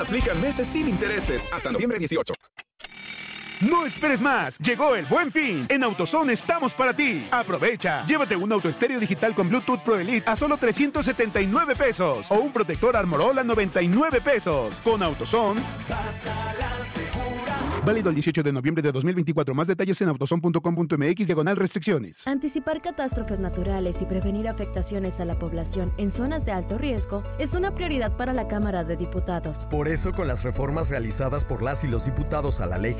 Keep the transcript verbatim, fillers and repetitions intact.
Aplican meses sin intereses hasta noviembre dieciocho. No esperes más, llegó el Buen Fin. En AutoZone estamos para ti. Aprovecha, llévate un autoestéreo digital con Bluetooth Pro Elite a solo trescientos setenta y nueve pesos o un protector Armorol a noventa y nueve pesos. Con AutoZone, válido el dieciocho de noviembre de dos mil veinticuatro. Más detalles en autozone punto com punto m x diagonal restricciones. Anticipar catástrofes naturales y prevenir afectaciones a la población en zonas de alto riesgo es una prioridad para la Cámara de Diputados. Por eso, con las reformas realizadas por las y los diputados a la Ley